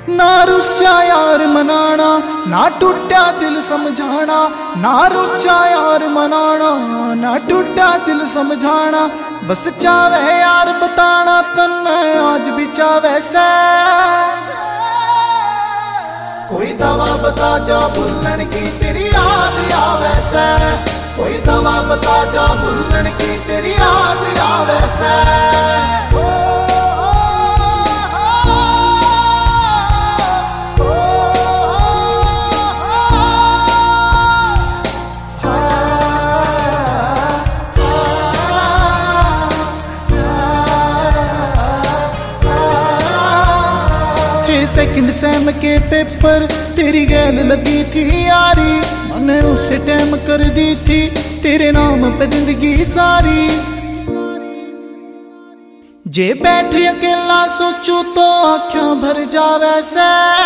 ना रुस्या यार मनाना, ना टूटा दिल समझाना। ना रुस्या यार मनाना, ना टूटा दिल समझाना। बस चावे यार बताना तन्ने आज भी चावे से। कोई दवा बता जा भुलन की तेरी याद आवे से। कोई दवा बता जा भुलन की तेरी याद आवे से। सेकंड सेम के पेपर तेरी गैल लगी थी यारी। मैंने उसे टाइम कर दी थी तेरे नाम पे जिंदगी सारी। जे बैठ अकेला सोचू तो आँखें भर जावे से।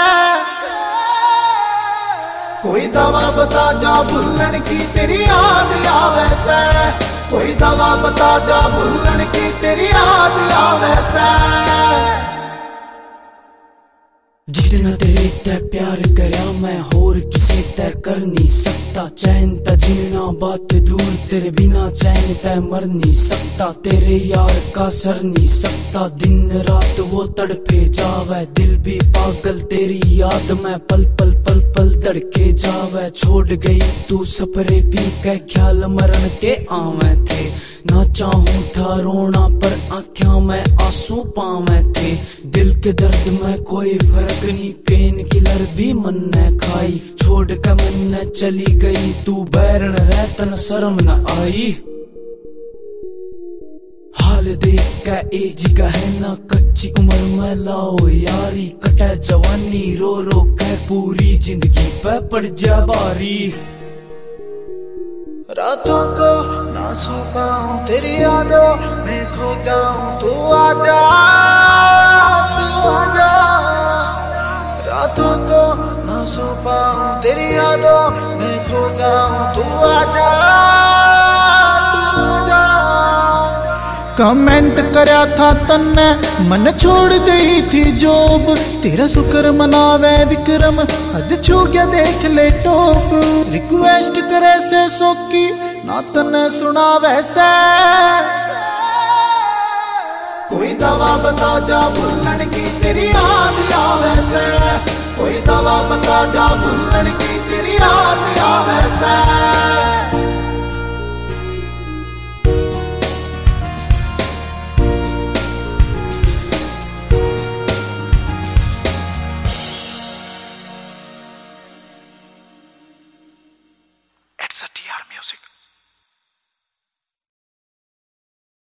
कोई दवा बता जा भुलन की तेरी याद आवे से। कोई दवा बता जा भुलन की तेरी याद आवे से। जितना तेरे तय प्यार करया मैं होर किसे तय कर नहीं सकता। चैन तय जीना बात दूर तेरे बिना चैन तय मर नहीं सकता। तेरे यार का सर नहीं सकता। दिन रात वो तड़पे जावे दिल भी पागल तेरी याद में पल पल पल पल तड़के जावे। छोड़ गई तू सपरे पी के ख्याल मरण के आवे थे। ना चाहूं था रोना पर आँखों में आंसू पावे थे। दिल के दर्द में कोई फर्क नहीं पेन किलर भी मन ने खाई। छोड़ के मन ने चली गई तू बैरण रह तन शर्म न आई। हाल देख के एज का है ना कच्ची उम्र में लाओ यारी। कटे जवानी रो रो के पूरी जिंदगी पे पड़ जा बारी। रातों को ना सो पाऊं तेरी यादों में खो जाऊं। तू आजा तू आजा। रातों को ना सो पाऊं तेरी यादों में खो जाऊं। तू आजा तू आजा। कमेंट करया था तन्ने मन छोड़ गई थी जॉब। तेरा शुक्र मनावे विक्रम अज छू गया देख ले टॉप। रिक्वेस्ट करे से सोकी ना तन्ने सुनावे से। कोई दवा बता जा भुलन की तेरी याद आवे से। कोई दवा बता जा भुलन की तेरी याद आवे से। It's a TR Music.